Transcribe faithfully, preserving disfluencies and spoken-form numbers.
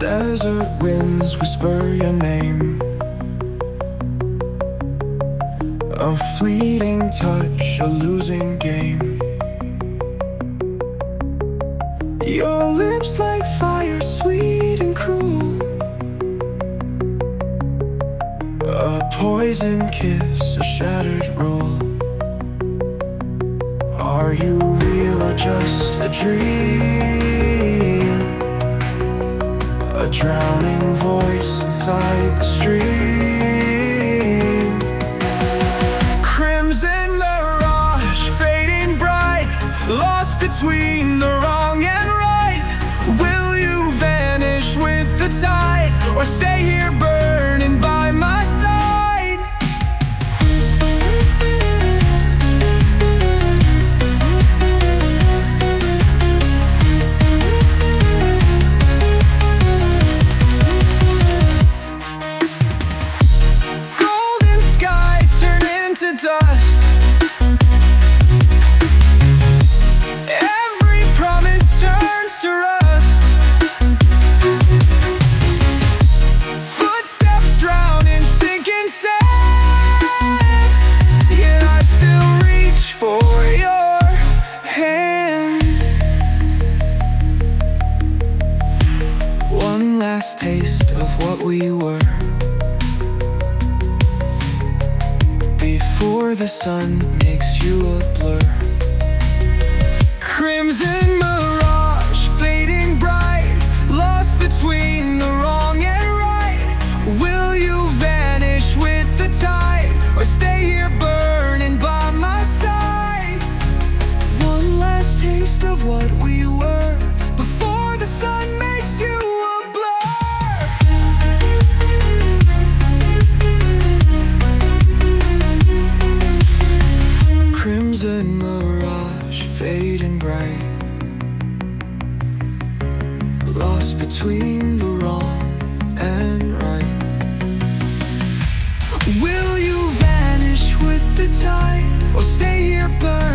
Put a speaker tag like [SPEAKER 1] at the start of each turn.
[SPEAKER 1] Desert winds whisper your name, a fleeting touch, a losing game. Your lips like fire, sweet and cruel, a poison kiss, a shattered rule. Are you real or just a dream? A drowning voice inside the stream. Crimson mirage, fading bright, lost between the wrong and right. Will you vanish with the tide, or stay here burning by my side? Dust. Every promise turns to rust. Footsteps drown in sinking sand, yet I still reach for your hand. One last taste of what we were, before the sun makes you a blur. Crimson mirage, fading bright, lost between the wrong and right. Will you vanish with the tide, or stay here burning by my side? One last taste of what we were, before the sun makes you a blur. Crimson mirage, fading bright, lost between the wrong and right. Will you vanish with the tide, or stay here burning?